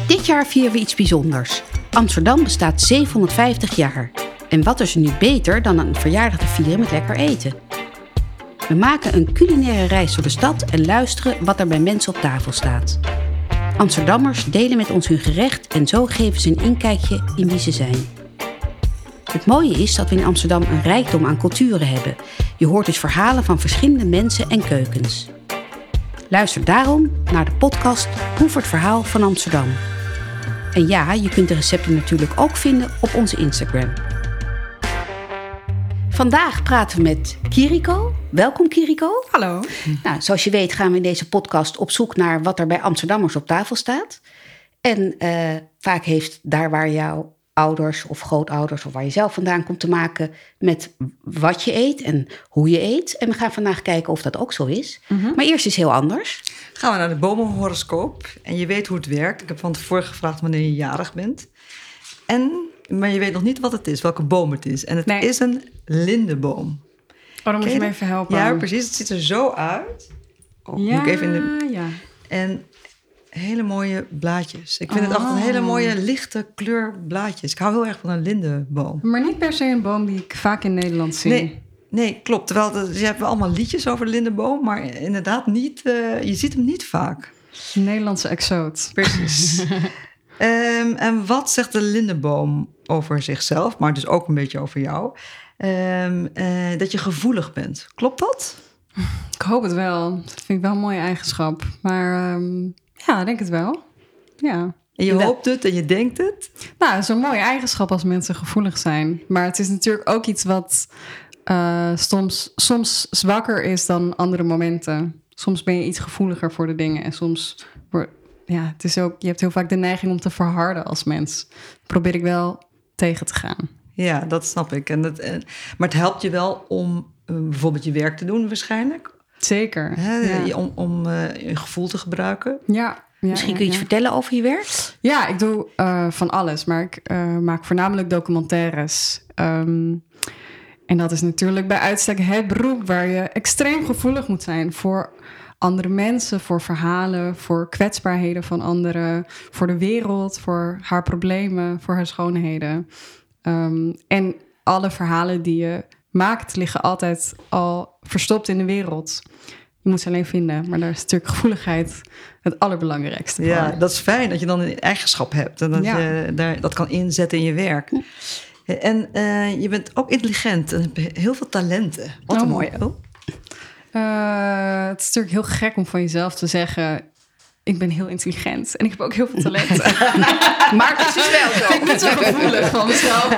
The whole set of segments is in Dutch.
Dit jaar vieren we iets bijzonders. Amsterdam bestaat 750 jaar. En wat is er nu beter dan een verjaardag te vieren met lekker eten? We maken een culinaire reis door de stad en luisteren wat er bij mensen op tafel staat. Amsterdammers delen met ons hun gerecht en zo geven ze een inkijkje in wie ze zijn. Het mooie is dat we in Amsterdam een rijkdom aan culturen hebben. Je hoort dus verhalen van verschillende mensen en keukens. Luister daarom naar de podcast Proef het verhaal van Amsterdam. En ja, je kunt de recepten natuurlijk ook vinden op onze Instagram. Vandaag praten we met Kiriko. Welkom Kiriko. Hallo. Nou, zoals je weet gaan we in deze podcast op zoek naar wat er bij Amsterdammers op tafel staat. En vaak heeft daar waar jouw ouders of grootouders of waar je zelf vandaan komt te maken met wat je eet en hoe je eet. En we gaan vandaag kijken of dat ook zo is. Mm-hmm. Maar eerst is heel anders. Gaan we naar de bomenhoroscoop. En je weet hoe het werkt. Ik heb van tevoren gevraagd wanneer je jarig bent. Maar je weet nog niet wat het is, welke boom het is. En het is een lindeboom. Oh, dan moet je me even helpen. Ja, precies. Het ziet er zo uit. Oh, ja, moet ik even in de... ja. En hele mooie blaadjes. Ik vind het altijd een hele mooie lichte kleur blaadjes. Ik hou heel erg van een lindeboom. Maar niet per se een boom die ik vaak in Nederland zie. Nee, klopt. Terwijl je hebt wel allemaal liedjes over de lindeboom, maar inderdaad niet. Je ziet hem niet vaak. Een Nederlandse exoot. Precies. En wat zegt de lindeboom over zichzelf, maar dus ook een beetje over jou? Dat je gevoelig bent. Klopt dat? Ik hoop het wel. Dat vind ik wel een mooie eigenschap. Maar ja, ik denk het wel. Ja. En je hoopt het en je denkt het? Nou, het is een mooie eigenschap als mensen gevoelig zijn. Maar het is natuurlijk ook iets wat soms zwakker is dan andere momenten. Soms ben je iets gevoeliger voor de dingen. En soms, het is ook, je hebt heel vaak de neiging om te verharden als mens. Dat probeer ik wel tegen te gaan. Ja, dat snap ik. Maar het helpt je wel om bijvoorbeeld je werk te doen waarschijnlijk. Zeker. Om je gevoel te gebruiken. Ja. Misschien kun je iets vertellen over je werk? Ja, ik doe van alles. Maar ik maak voornamelijk documentaires. En dat is natuurlijk bij uitstek het beroep waar je extreem gevoelig moet zijn voor andere mensen, voor verhalen, voor kwetsbaarheden van anderen, voor de wereld, voor haar problemen, voor haar schoonheden. En alle verhalen die je maakt liggen altijd al verstopt in de wereld. Je moet ze alleen vinden, maar daar is natuurlijk gevoeligheid het allerbelangrijkste voor. Ja, dat is fijn dat je dan een eigenschap hebt en dat je dat kan inzetten in je werk. En je bent ook intelligent en hebt heel veel talenten. Wat een mooie. Het is natuurlijk heel gek om van jezelf te zeggen, ik ben heel intelligent en ik heb ook heel veel talenten. Maar het is wel zo. Ik ben zo gevoelig van mezelf.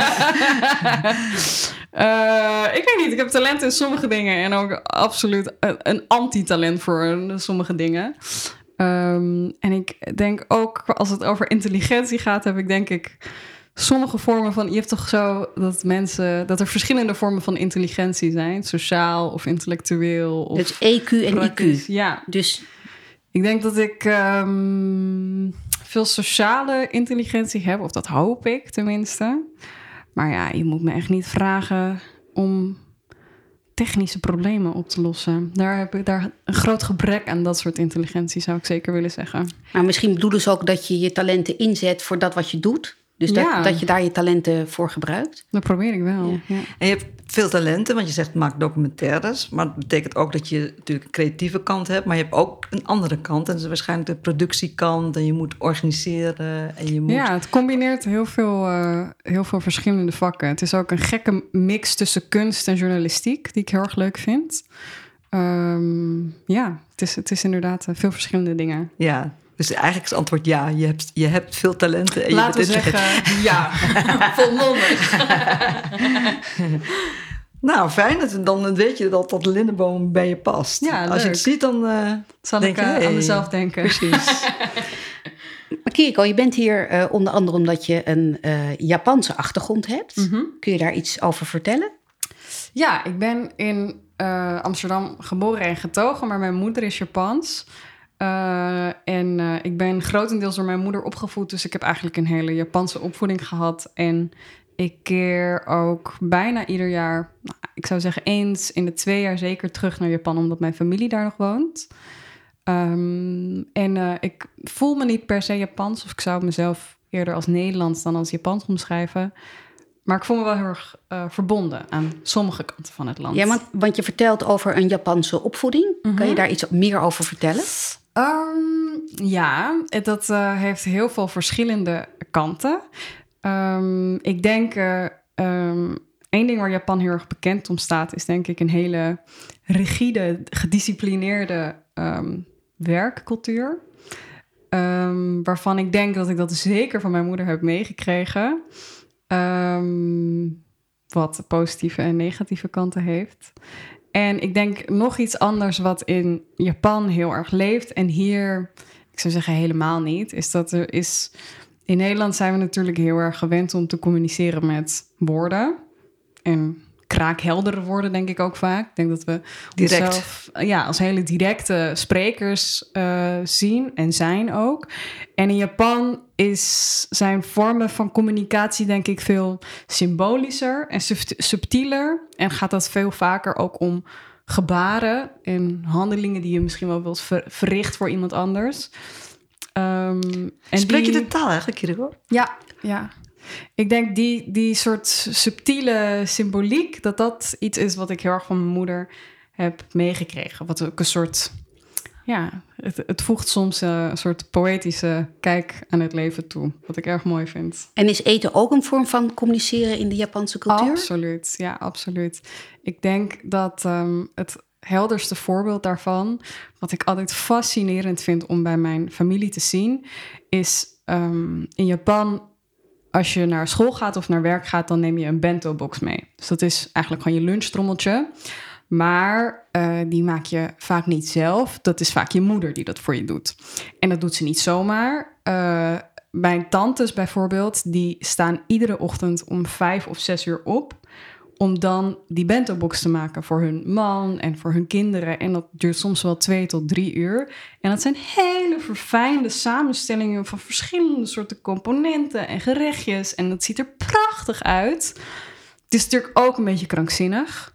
Ik weet niet, ik heb talent in sommige dingen en ook absoluut een anti-talent voor sommige dingen. En ik denk ook, als het over intelligentie gaat, heb ik denk ik sommige vormen van... Je hebt toch zo dat er verschillende vormen van intelligentie zijn. Sociaal of intellectueel. Of dus EQ en IQ. Ja. Dus ik denk dat ik veel sociale intelligentie heb. Of dat hoop ik tenminste. Maar ja, je moet me echt niet vragen om technische problemen op te lossen. Daar heb ik een groot gebrek aan dat soort intelligentie, zou ik zeker willen zeggen. Maar misschien bedoelen ze ook dat je je talenten inzet voor dat wat je doet. Dus dat je daar je talenten voor gebruikt. Dat probeer ik wel. Ja. Ja. En je hebt veel talenten, want je zegt maak documentaires. Maar dat betekent ook dat je natuurlijk een creatieve kant hebt. Maar je hebt ook een andere kant. En dat is waarschijnlijk de productiekant. En je moet organiseren. En je moet... Ja, het combineert heel veel verschillende vakken. Het is ook een gekke mix tussen kunst en journalistiek, die ik heel erg leuk vind. Het is inderdaad veel verschillende dingen. Ja. Dus eigenlijk is het antwoord ja, je hebt veel talenten. En laten we zeggen ja, volmondig. Nou, fijn. Dan weet je dat dat lindeboom bij je past. Ja, als je het ziet, dan zal ik aan mezelf denken. Precies. Maar Kiriko, je bent hier onder andere omdat je een Japanse achtergrond hebt. Mm-hmm. Kun je daar iets over vertellen? Ja, ik ben in Amsterdam geboren en getogen, maar mijn moeder is Japans. Ik ben grotendeels door mijn moeder opgevoed, dus ik heb eigenlijk een hele Japanse opvoeding gehad. En ik keer ook bijna ieder jaar, ik zou zeggen eens in de 2 jaar zeker terug naar Japan, omdat mijn familie daar nog woont. Ik voel me niet per se Japans, of ik zou mezelf eerder als Nederlands dan als Japans omschrijven. Maar ik voel me wel heel erg verbonden aan sommige kanten van het land. Ja, want je vertelt over een Japanse opvoeding. Kan je daar iets meer over vertellen? Ja, dat heeft heel veel verschillende kanten. Ik denk, één ding waar Japan heel erg bekend om staat, is denk ik een hele rigide, gedisciplineerde werkcultuur. Waarvan ik denk dat ik dat zeker van mijn moeder heb meegekregen. Wat positieve en negatieve kanten heeft. En ik denk nog iets anders wat in Japan heel erg leeft. En hier, ik zou zeggen helemaal niet. Is dat in Nederland zijn we natuurlijk heel erg gewend om te communiceren met woorden. En kraakheldere woorden denk ik ook vaak. Ik denk dat we onszelf als hele directe sprekers zien en zijn ook. En in Japan zijn vormen van communicatie denk ik veel symbolischer en subtieler. En gaat dat veel vaker ook om gebaren en handelingen die je misschien wel wilt verricht voor iemand anders. Spreek je de taal eigenlijk, Kiriko? Ja. Ik denk die soort subtiele symboliek, dat iets is wat ik heel erg van mijn moeder heb meegekregen. Wat ook een soort, het voegt soms een soort poëtische kijk aan het leven toe. Wat ik erg mooi vind. En is eten ook een vorm van communiceren in de Japanse cultuur? Absoluut, ja, absoluut. Ik denk dat het helderste voorbeeld daarvan, wat ik altijd fascinerend vind om bij mijn familie te zien, is in Japan, als je naar school gaat of naar werk gaat, dan neem je een bento-box mee. Dus dat is eigenlijk gewoon je lunchtrommeltje. Maar die maak je vaak niet zelf. Dat is vaak je moeder die dat voor je doet. En dat doet ze niet zomaar. Mijn tantes bijvoorbeeld, die staan iedere ochtend om 5 of 6 uur op om dan die bento-box te maken voor hun man en voor hun kinderen. En dat duurt soms wel 2 tot 3 uur. En dat zijn hele verfijnde samenstellingen van verschillende soorten componenten en gerechtjes. En dat ziet er prachtig uit. Het is natuurlijk ook een beetje krankzinnig.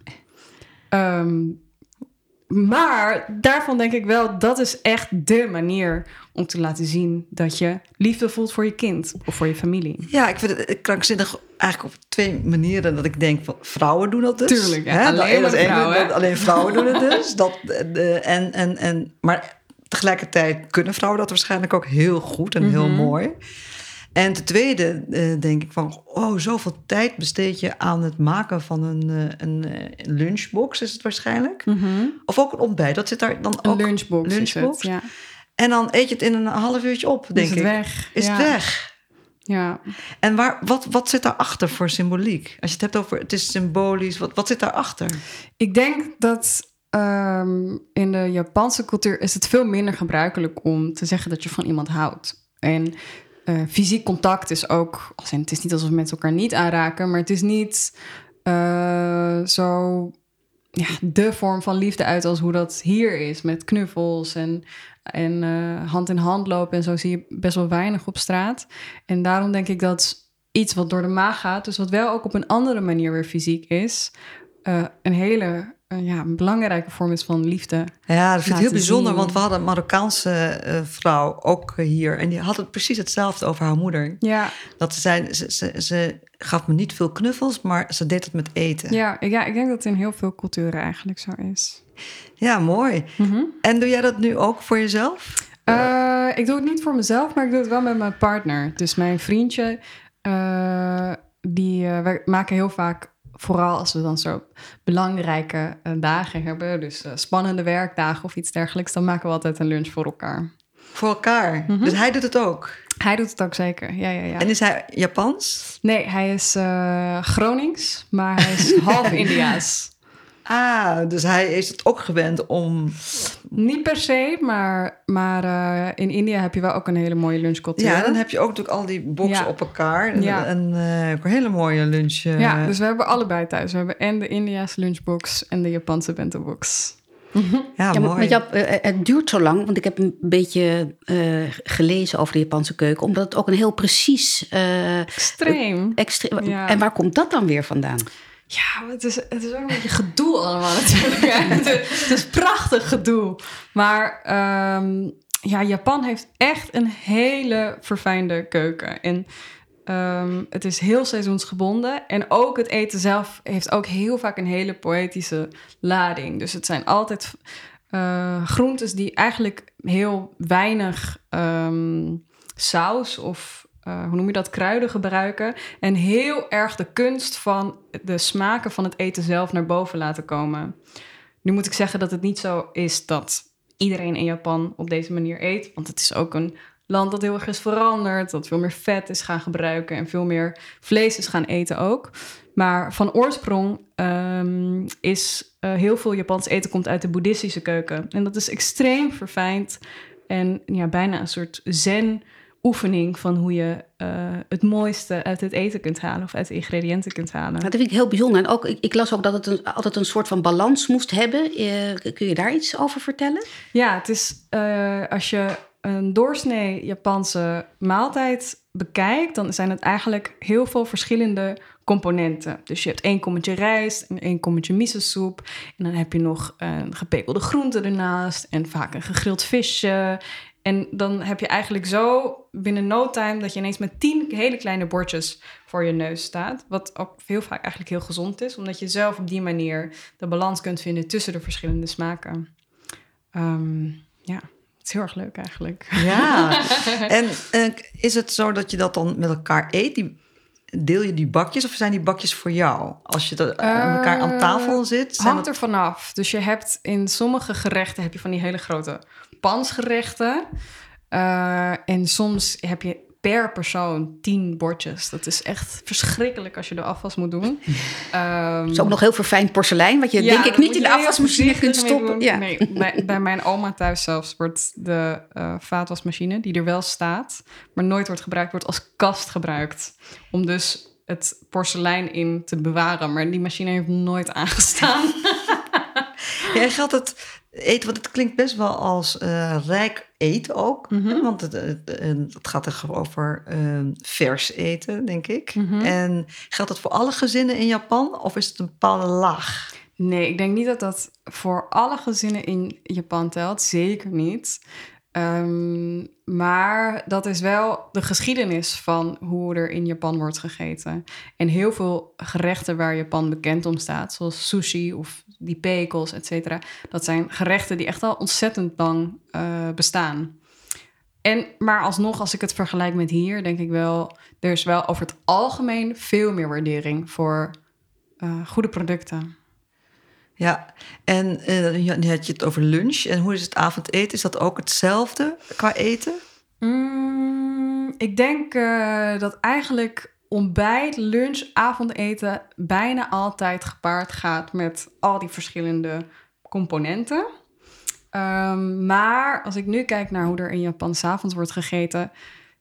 Maar daarvan denk ik wel, dat is echt de manier om te laten zien dat je liefde voelt voor je kind of voor je familie. Ja, ik vind het krankzinnig eigenlijk op 2 manieren. Dat ik denk, vrouwen doen dat dus. Tuurlijk, ja. Alleen vrouwen doen het dus. Maar tegelijkertijd kunnen vrouwen dat waarschijnlijk ook heel goed en heel mooi. En ten tweede denk ik van, zoveel tijd besteed je aan het maken van een lunchbox, is het waarschijnlijk. Of ook een ontbijt, dat zit daar dan ook. Een lunchbox is het, ja. En dan eet je het in een half uurtje op, denk ik. Is het weg. Ja. En wat zit daarachter voor symboliek? Als je het hebt over, het is symbolisch, wat zit daarachter? Ik denk dat in de Japanse cultuur is het veel minder gebruikelijk om te zeggen dat je van iemand houdt. En fysiek contact is ook, het is niet alsof mensen elkaar niet aanraken, maar het is niet zo de vorm van liefde uit als hoe dat hier is, met knuffels en hand in hand lopen en zo zie je best wel weinig op straat. En daarom denk ik dat iets wat door de maag gaat, dus wat wel ook op een andere manier weer fysiek is, een hele een belangrijke vorm is van liefde. Ja, dat vind ik heel bijzonder, want we hadden een Marokkaanse vrouw ook hier en die had het precies hetzelfde over haar moeder. Ja. Dat ze zei, ze gaf me niet veel knuffels, maar ze deed het met eten. Ja, ik denk dat het in heel veel culturen eigenlijk zo is. Ja, mooi. En doe jij dat nu ook voor jezelf? Ik doe het niet voor mezelf, maar ik doe het wel met mijn partner. Dus mijn vriendje, wij maken heel vaak, vooral als we dan zo belangrijke dagen hebben, dus spannende werkdagen of iets dergelijks, dan maken we altijd een lunch voor elkaar. Voor elkaar? Dus hij doet het ook? Hij doet het ook zeker, ja. En is hij Japans? Nee, hij is Gronings, maar hij is half Indiaas. Dus hij is het ook gewend om... Niet per se, maar in India heb je wel ook een hele mooie lunchcultuur. Ja, dan heb je ook natuurlijk al die boxen op elkaar. En een hele mooie lunch. Ja, dus we hebben allebei thuis. We hebben en de Indiaanse lunchbox en de Japanse bento-box. Ja, mooi. Maar het duurt zo lang, want ik heb een beetje gelezen over de Japanse keuken, omdat het ook een heel precies... Extreem. En waar komt dat dan weer vandaan? Ja, het is ook een beetje gedoe allemaal natuurlijk. Het is prachtig gedoe. Maar Japan heeft echt een hele verfijnde keuken. En het is heel seizoensgebonden. En ook het eten zelf heeft ook heel vaak een hele poëtische lading. Dus het zijn altijd groentes die eigenlijk heel weinig saus of hoe noem je dat, kruiden gebruiken. En heel erg de kunst van de smaken van het eten zelf naar boven laten komen. Nu moet ik zeggen dat het niet zo is dat iedereen in Japan op deze manier eet. Want het is ook een land dat heel erg is veranderd. Dat veel meer vet is gaan gebruiken en veel meer vlees is gaan eten ook. Maar van oorsprong is heel veel Japans eten komt uit de boeddhistische keuken. En dat is extreem verfijnd. En ja, bijna een soort zen-oefening van hoe je het mooiste uit het eten kunt halen of uit de ingrediënten kunt halen. Nou, dat vind ik heel bijzonder. En ook, ik las ook dat het altijd een soort van balans moest hebben. Kun je daar iets over vertellen? Ja, het is als je een doorsnee Japanse maaltijd bekijkt, dan zijn het eigenlijk heel veel verschillende componenten. Dus je hebt 1 kommetje rijst en 1 kommetje miso-soep. En dan heb je nog een gepekelde groente ernaast en vaak een gegrild visje. En dan heb je eigenlijk zo binnen no time dat je ineens met 10 hele kleine bordjes voor je neus staat. Wat ook heel vaak eigenlijk heel gezond is, omdat je zelf op die manier de balans kunt vinden tussen de verschillende smaken. Ja. Het is heel erg leuk eigenlijk. Ja, en is het zo dat je dat dan met elkaar eet? Deel je die bakjes of zijn die bakjes voor jou? Als je met elkaar aan tafel zit? Hangt er vanaf. Dus je hebt in sommige gerechten heb je van die hele grote pansgerechten. En soms heb je per persoon 10 bordjes. Dat is echt verschrikkelijk als je de afwas moet doen. Het is ook nog heel verfijnd porselein, wat je denk ik niet in de afwasmachine kunt stoppen. Ja. Nee, bij mijn oma thuis zelfs wordt de vaatwasmachine, die er wel staat, maar nooit wordt gebruikt, wordt als kast gebruikt. Om dus het porselein in te bewaren. Maar die machine heeft nooit aangestaan. Ja, geldt het eten, want het klinkt best wel als rijk eten ook. Mm-hmm. Want het gaat er over vers eten, denk ik. Mm-hmm. En geldt het voor alle gezinnen in Japan of is het een bepaalde laag? Nee, ik denk niet dat dat voor alle gezinnen in Japan telt. Zeker niet. Maar dat is wel de geschiedenis van hoe er in Japan wordt gegeten. En heel veel gerechten waar Japan bekend om staat, zoals sushi of die pekels, et cetera, dat zijn gerechten die echt al ontzettend lang bestaan. Maar alsnog, als ik het vergelijk met hier, denk ik wel, er is wel over het algemeen veel meer waardering voor goede producten. Ja, en nu had je het over lunch. En hoe is het avondeten? Is dat ook hetzelfde qua eten? Ik denk dat eigenlijk ontbijt, lunch, avondeten bijna altijd gepaard gaat met al die verschillende componenten. Maar als ik nu kijk naar hoe er in Japan 's avonds wordt gegeten,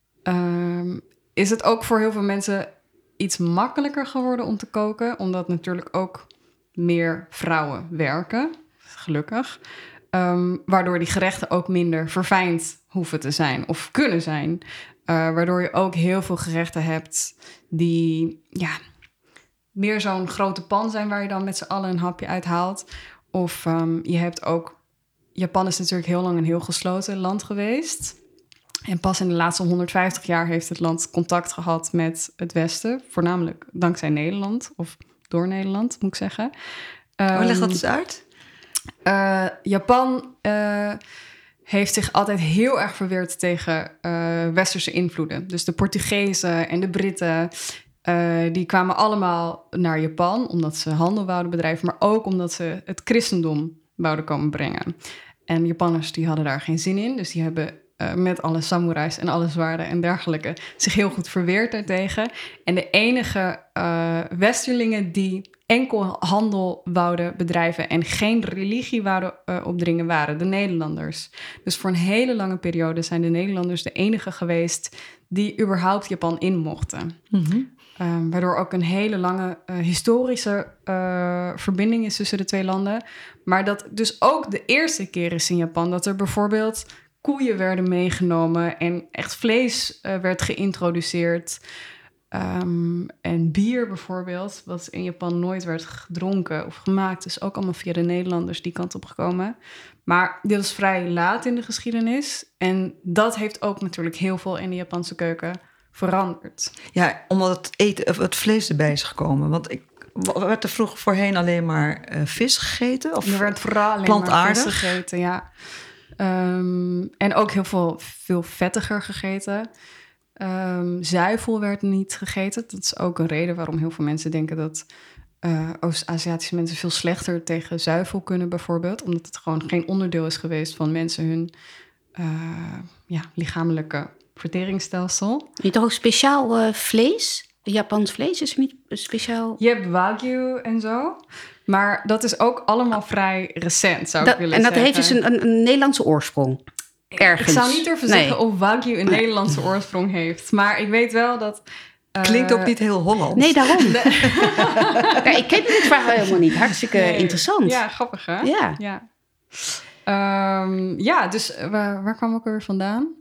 is het ook voor heel veel mensen iets makkelijker geworden om te koken, omdat natuurlijk ook meer vrouwen werken, gelukkig. Waardoor die gerechten ook minder verfijnd hoeven te zijn of kunnen zijn. Waardoor je ook heel veel gerechten hebt die meer zo'n grote pan zijn waar je dan met z'n allen een hapje uit haalt. Of je hebt ook... Japan is natuurlijk heel lang een heel gesloten land geweest. En pas in de laatste 150 jaar heeft het land contact gehad met het Westen. Voornamelijk dankzij Nederland, of door Nederland, moet ik zeggen. Leg dat eens uit. Japan heeft zich altijd heel erg verweerd tegen westerse invloeden. Dus de Portugezen en de Britten, die kwamen allemaal naar Japan omdat ze handel wouden bedrijven, maar ook omdat ze het christendom wouden komen brengen. En Japanners die hadden daar geen zin in, dus die hebben met alle samurais en alle zwaarden en dergelijke zich heel goed verweerd daartegen. En de enige westerlingen die enkel handel wouden bedrijven en geen religie wouden opdringen waren de Nederlanders. Dus voor een hele lange periode zijn de Nederlanders de enige geweest die überhaupt Japan in mochten. Mm-hmm. Waardoor ook een hele lange historische verbinding is tussen de twee landen. Maar dat dus ook de eerste keer is in Japan dat er bijvoorbeeld koeien werden meegenomen en echt vlees werd geïntroduceerd. En bier bijvoorbeeld, wat in Japan nooit werd gedronken of gemaakt, is ook allemaal via de Nederlanders die kant op gekomen. Maar dit was vrij laat in de geschiedenis. En dat heeft ook natuurlijk heel veel in de Japanse keuken veranderd. Ja, omdat het vlees erbij is gekomen. Want werd er vroeger voorheen alleen maar vis gegeten? Of er werd vooral alleen maar vis gegeten, ja. En ook veel vettiger gegeten. Zuivel werd niet gegeten. Dat is ook een reden waarom heel veel mensen denken dat Oost-Aziatische mensen veel slechter tegen zuivel kunnen, bijvoorbeeld. Omdat het gewoon geen onderdeel is geweest van mensen hun lichamelijke verteringsstelsel. Je toch ook speciaal vlees? Japans vlees is niet speciaal. Je hebt wagyu en zo. Maar dat is ook allemaal vrij recent, zou ik willen zeggen. En dat heeft dus een Nederlandse oorsprong. Ergens. Ik zou niet durven zeggen of wagyu een Nederlandse oorsprong heeft. Maar ik weet wel dat... Klinkt ook niet heel Hollands. Nee, daarom. Ja, ik ken dit verhaal helemaal niet. Hartstikke interessant. Ja, grappig hè? Ja. Dus waar kwam ik er vandaan?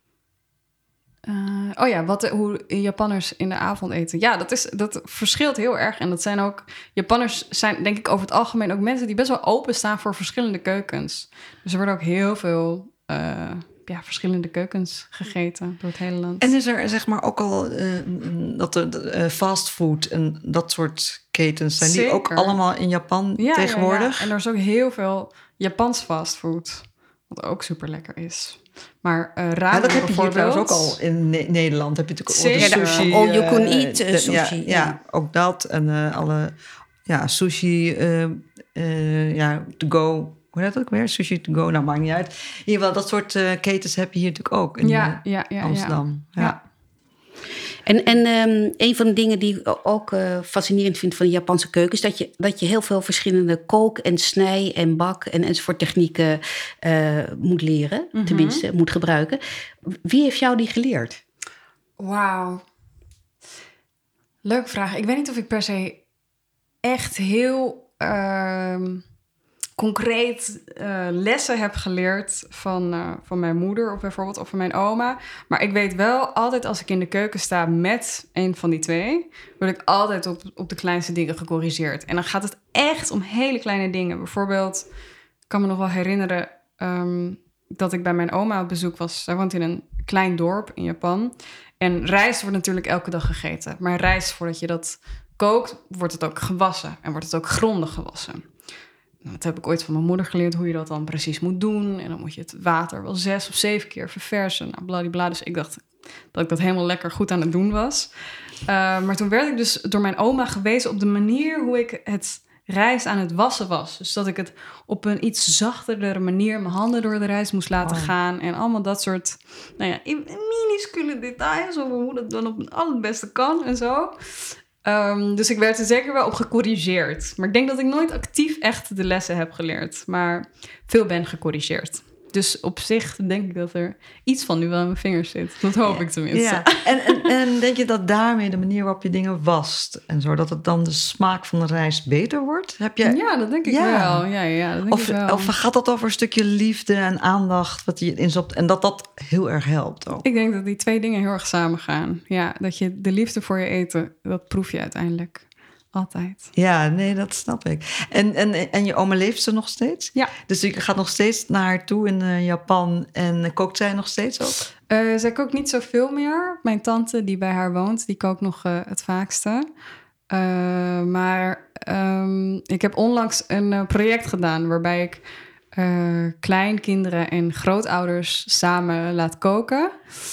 Hoe Japanners in de avond eten. Ja, dat verschilt heel erg. En dat zijn ook... Japanners zijn denk ik over het algemeen ook mensen die best wel openstaan voor verschillende keukens. Dus er worden ook heel veel verschillende keukens gegeten door het hele land. En is er zeg maar ook al dat de fastfood en dat soort ketens... zijn die ook allemaal in Japan tegenwoordig? Ja. En er is ook heel veel Japans fastfood, wat ook super lekker is. Maar ramen dat heb je hier trouwens ook al in Nederland. Heb je natuurlijk ook de sushi. All you can eat sushi. Ja, ook dat. En alle sushi to go... Hoe heet dat ook weer? Sushi to go, nou maakt niet uit. In ieder geval, dat soort ketens heb je hier natuurlijk ook in Amsterdam. Ja. En een van de dingen die ik ook fascinerend vind van de Japanse keuken... is dat je heel veel verschillende kook- en snij- en bak- enzovoort technieken moet leren. Mm-hmm. Tenminste, moet gebruiken. Wie heeft jou die geleerd? Wauw. Leuke vraag. Ik weet niet of ik per se echt heel... concreet lessen heb geleerd van mijn moeder of bijvoorbeeld of van mijn oma. Maar ik weet wel, altijd als ik in de keuken sta met een van die twee... word ik altijd op de kleinste dingen gecorrigeerd. En dan gaat het echt om hele kleine dingen. Bijvoorbeeld, ik kan me nog wel herinneren dat ik bij mijn oma op bezoek was. Zij woont in een klein dorp in Japan. En rijst wordt natuurlijk elke dag gegeten. Maar rijst, voordat je dat kookt, wordt het ook gewassen. En wordt het ook grondig gewassen. Dat heb ik ooit van mijn moeder geleerd, hoe je dat dan precies moet doen. En dan moet je het water wel 6 of 7 keer verversen. Nou, bladibla. Dus ik dacht dat ik dat helemaal lekker goed aan het doen was. Maar toen werd ik dus door mijn oma gewezen op de manier hoe ik het rijst aan het wassen was. Dus dat ik het op een iets zachterdere manier mijn handen door de rijst moest laten gaan. En allemaal dat soort minuscule details over hoe dat dan op het allerbeste kan en zo. Dus ik werd er zeker wel op gecorrigeerd. Maar ik denk dat ik nooit actief echt de lessen heb geleerd. Maar veel ben gecorrigeerd. Dus op zich denk ik dat er iets van nu wel in mijn vingers zit. Dat hoop ik tenminste. Ja. En denk je dat daarmee de manier waarop je dingen wast... en zo, dat het dan de smaak van de rijst beter wordt? Ja, dat denk ik wel. Ja, dat denk ik wel. Of gaat dat over een stukje liefde en aandacht... wat je instopt en dat heel erg helpt ook? Ik denk dat die twee dingen heel erg samen gaan. Ja, dat je de liefde voor je eten, dat proef je uiteindelijk. Altijd. Ja, nee, dat snap ik. En je oma leeft ze nog steeds? Ja. Dus je gaat nog steeds naar haar toe in Japan en kookt zij nog steeds ook? Zij kookt niet zoveel meer. Mijn tante die bij haar woont, die kookt nog het vaakste. Maar ik heb onlangs een project gedaan waarbij ik kleinkinderen en grootouders samen laat koken.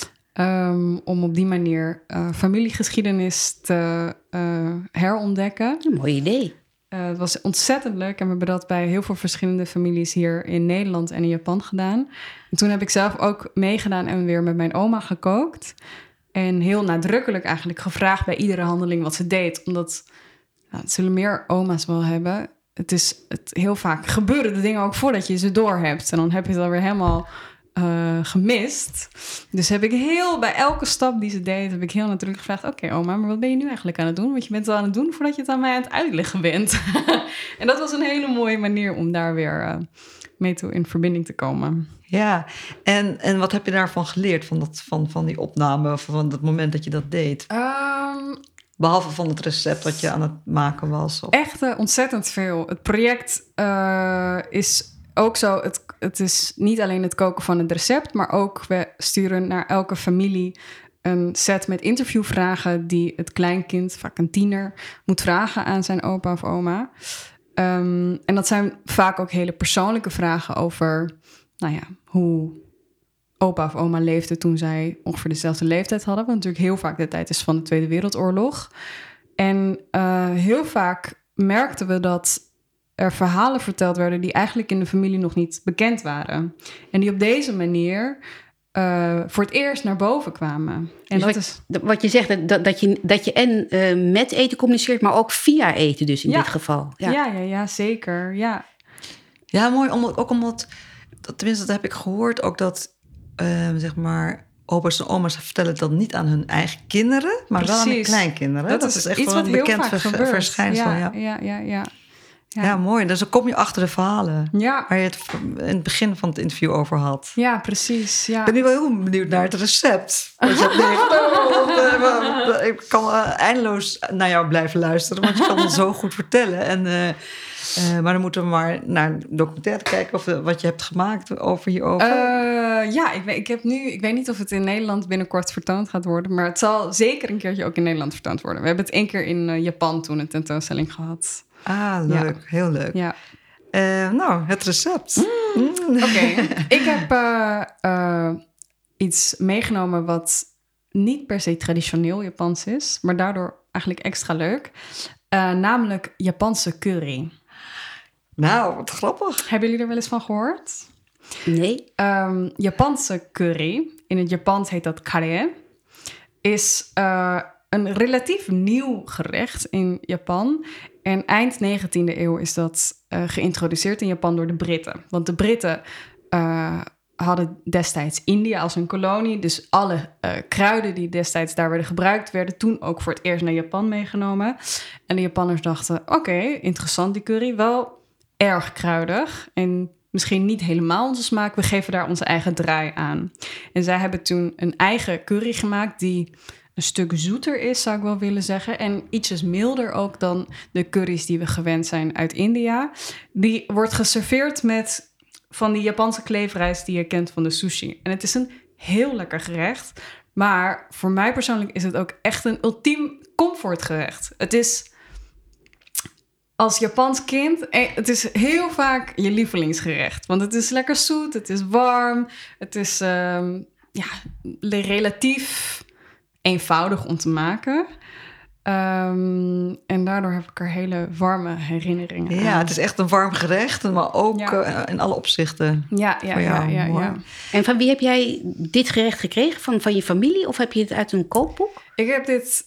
Om op die manier familiegeschiedenis te herontdekken. Een mooi idee. Het was ontzettend leuk en we hebben dat bij heel veel verschillende families hier in Nederland en in Japan gedaan. En toen heb ik zelf ook meegedaan en weer met mijn oma gekookt. En heel nadrukkelijk eigenlijk gevraagd bij iedere handeling wat ze deed. Omdat, het zullen meer oma's wel hebben. Heel vaak gebeuren de dingen ook voordat je ze door hebt. En dan heb je het alweer helemaal... gemist. Dus heb ik bij elke stap die ze deed, heb ik heel natuurlijk gevraagd: oké, oma, maar wat ben je nu eigenlijk aan het doen? Want je bent het al aan het doen voordat je het aan mij aan het uitleggen bent. En dat was een hele mooie manier om daar weer mee toe in verbinding te komen. Ja, en wat heb je daarvan geleerd, van die opname, van dat moment dat je dat deed? Behalve van het recept wat je aan het maken was. Of... Echt ontzettend veel. Het project is ook zo... Het is niet alleen het koken van het recept... maar ook we sturen naar elke familie... een set met interviewvragen... die het kleinkind, vaak een tiener... moet vragen aan zijn opa of oma. En dat zijn vaak ook hele persoonlijke vragen... over hoe opa of oma leefde... toen zij ongeveer dezelfde leeftijd hadden. Wat natuurlijk heel vaak de tijd is van de Tweede Wereldoorlog. En heel vaak merkten we dat er verhalen verteld werden... die eigenlijk in de familie nog niet bekend waren. En die op deze manier... voor het eerst naar boven kwamen. En dus wat je zegt, dat je en met eten communiceert... maar ook via eten dus in dit geval. Ja, zeker. Ja, mooi. Omdat, tenminste, dat heb ik gehoord... ook dat, zeg maar... opa's en oma's vertellen dat niet aan hun eigen kinderen... maar wel aan hun kleinkinderen. Dat is echt iets wel een wat bekend verschijnsel. Ja, mooi. Dus dan kom je achter de verhalen... waar je het in het begin van het interview over had. Ja, precies. Ja. Ik ben nu wel heel benieuwd naar het recept. Ik kan eindeloos naar jou blijven luisteren... want je kan het zo goed vertellen. Maar dan moeten we maar naar een documentaire kijken... of wat je hebt gemaakt hierover. Ik weet niet of het in Nederland binnenkort vertoond gaat worden... maar het zal zeker een keertje ook in Nederland vertoond worden. We hebben het 1 keer in Japan toen een tentoonstelling gehad... Leuk. Ja. Heel leuk. Ja. Het recept. Oké. Ik heb iets meegenomen wat niet per se traditioneel Japans is... maar daardoor eigenlijk extra leuk. Namelijk Japanse curry. Nou, wat grappig. Hebben jullie er wel eens van gehoord? Nee. Japanse curry, in het Japans heet dat kare... is... een relatief nieuw gerecht in Japan. En eind 19e eeuw is dat geïntroduceerd in Japan door de Britten. Want de Britten hadden destijds India als een kolonie. Dus alle kruiden die destijds daar werden gebruikt... werden toen ook voor het eerst naar Japan meegenomen. En de Japanners dachten, oké, interessant die curry. Wel erg kruidig en misschien niet helemaal onze smaak. We geven daar onze eigen draai aan. En zij hebben toen een eigen curry gemaakt... die een stuk zoeter is, zou ik wel willen zeggen. En ietsjes milder ook dan de curry's die we gewend zijn uit India. Die wordt geserveerd met van die Japanse kleefrijst die je kent van de sushi. En het is een heel lekker gerecht. Maar voor mij persoonlijk is het ook echt een ultiem comfortgerecht. Het is als Japans kind, het is heel vaak je lievelingsgerecht. Want het is lekker zoet, het is warm. Het is relatief... eenvoudig om te maken. En daardoor heb ik er hele warme herinneringen aan. Ja, het is echt een warm gerecht, maar ook in alle opzichten. Ja. En van wie heb jij dit gerecht gekregen? Van je familie of heb je het uit een kookboek? Ik heb dit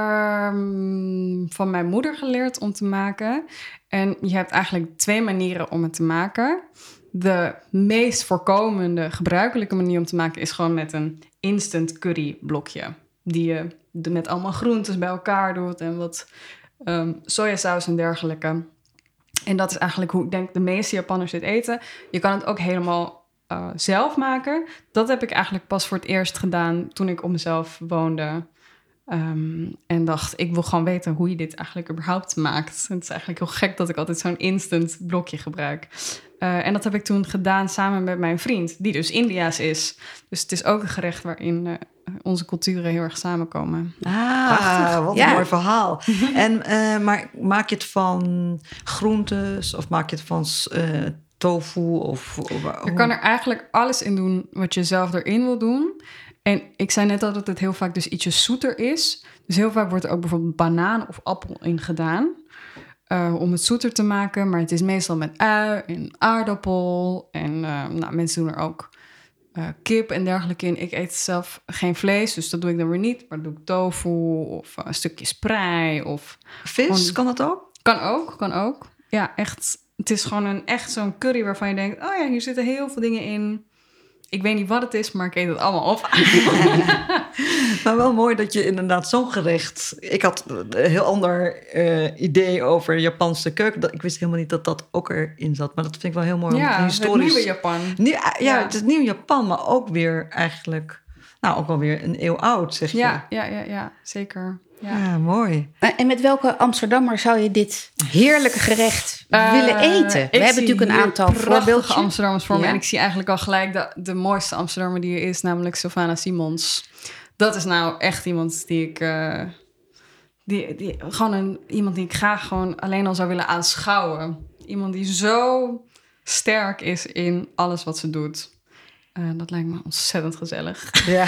van mijn moeder geleerd om te maken. En je hebt eigenlijk 2 manieren om het te maken. De meest voorkomende, gebruikelijke manier om te maken... is gewoon met een instant curry blokje... die je met allemaal groentes bij elkaar doet... en wat sojasaus en dergelijke. En dat is eigenlijk hoe ik denk de meeste Japanners dit eten. Je kan het ook helemaal zelf maken. Dat heb ik eigenlijk pas voor het eerst gedaan... toen ik op mezelf woonde... en dacht, ik wil gewoon weten hoe je dit eigenlijk überhaupt maakt. Het is eigenlijk heel gek dat ik altijd zo'n instant blokje gebruik. En dat heb ik toen gedaan samen met mijn vriend, die dus Indiaas is. Dus het is ook een gerecht waarin onze culturen heel erg samenkomen. Wat een mooi verhaal. Maar maak je het van groentes of maak je het van tofu? Je kan er eigenlijk alles in doen wat je zelf erin wil doen. En ik zei net al dat het heel vaak dus ietsje zoeter is. Dus heel vaak wordt er ook bijvoorbeeld banaan of appel in gedaan. Om het zoeter te maken. Maar het is meestal met ui en aardappel. En mensen doen er ook kip en dergelijke in. Ik eet zelf geen vlees, dus dat doe ik dan weer niet. Maar dan doe ik tofu of een stukje sprei. Of vis, kan dat ook? Kan ook. Ja, echt. Het is gewoon echt zo'n curry waarvan je denkt... oh ja, hier zitten heel veel dingen in... Ik weet niet wat het is, maar ik eet het allemaal op. Maar wel mooi dat je inderdaad zo'n gerecht... Ik had een heel ander idee over Japanse keuken. Ik wist helemaal niet dat dat ook erin zat. Maar dat vind ik wel heel mooi. Ja, historisch... het nieuwe Japan. Het is nieuw Japan, maar ook weer eigenlijk... ook alweer een eeuw oud, zeg je. Ja, zeker. Ja, mooi. En met welke Amsterdammer zou je dit heerlijke gerecht willen eten? We hebben natuurlijk een aantal voorbeeldjes. Amsterdammers voor me. Ja. En ik zie eigenlijk al gelijk de mooiste Amsterdammer die er is, namelijk Sylvana Simons. Dat is nou echt iemand die ik... iemand die ik graag gewoon alleen al zou willen aanschouwen. Iemand die zo sterk is in alles wat ze doet. Dat lijkt me ontzettend gezellig. Ja.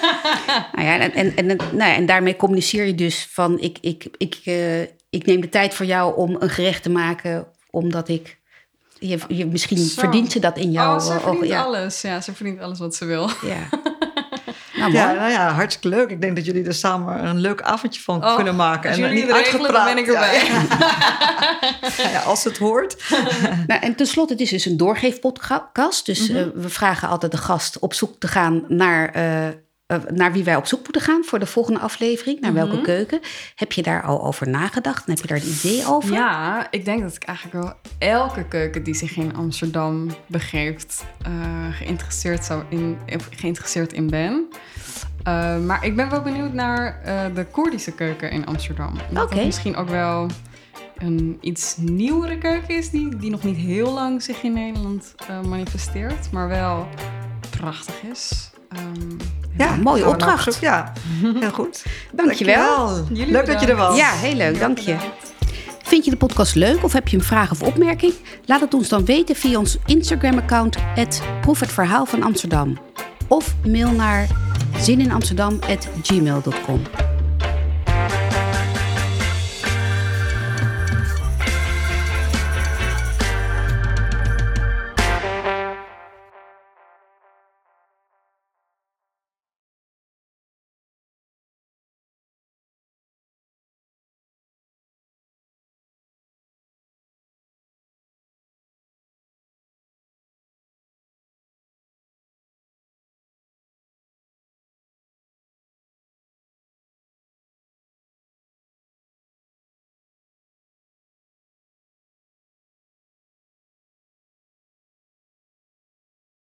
En daarmee communiceer je dus van... Ik neem de tijd voor jou om een gerecht te maken... omdat je misschien verdient ze dat in jouw ogen. Ze verdient ja. alles. Ja, ze verdient alles wat ze wil. Ja. Hartstikke leuk. Ik denk dat jullie er samen een leuk avondje van kunnen maken. Als en jullie niet het regelen, dan ben ik erbij. Ja, als het hoort. En tenslotte, het is dus een doorgeefpodcast. Dus we vragen altijd de gast op zoek te gaan naar wie wij op zoek moeten gaan voor de volgende aflevering. Naar welke keuken. Heb je daar al over nagedacht? En heb je daar een idee over? Ja, ik denk dat ik eigenlijk wel elke keuken die zich in Amsterdam begeeft... geïnteresseerd in ben. Maar ik ben wel benieuwd naar de Koerdische keuken in Amsterdam. Dat het misschien ook wel een iets nieuwere keuken is... die nog niet heel lang zich in Nederland manifesteert... maar wel prachtig is... mooie opdracht. Ja, heel goed. Dankjewel. Leuk dat je er was. Ja, heel leuk. Dank je. Vind je de podcast leuk of heb je een vraag of opmerking? Laat het ons dan weten via ons Instagram-account @proefhetverhaal van Amsterdam. Of mail naar zininamsterdam@gmail.com.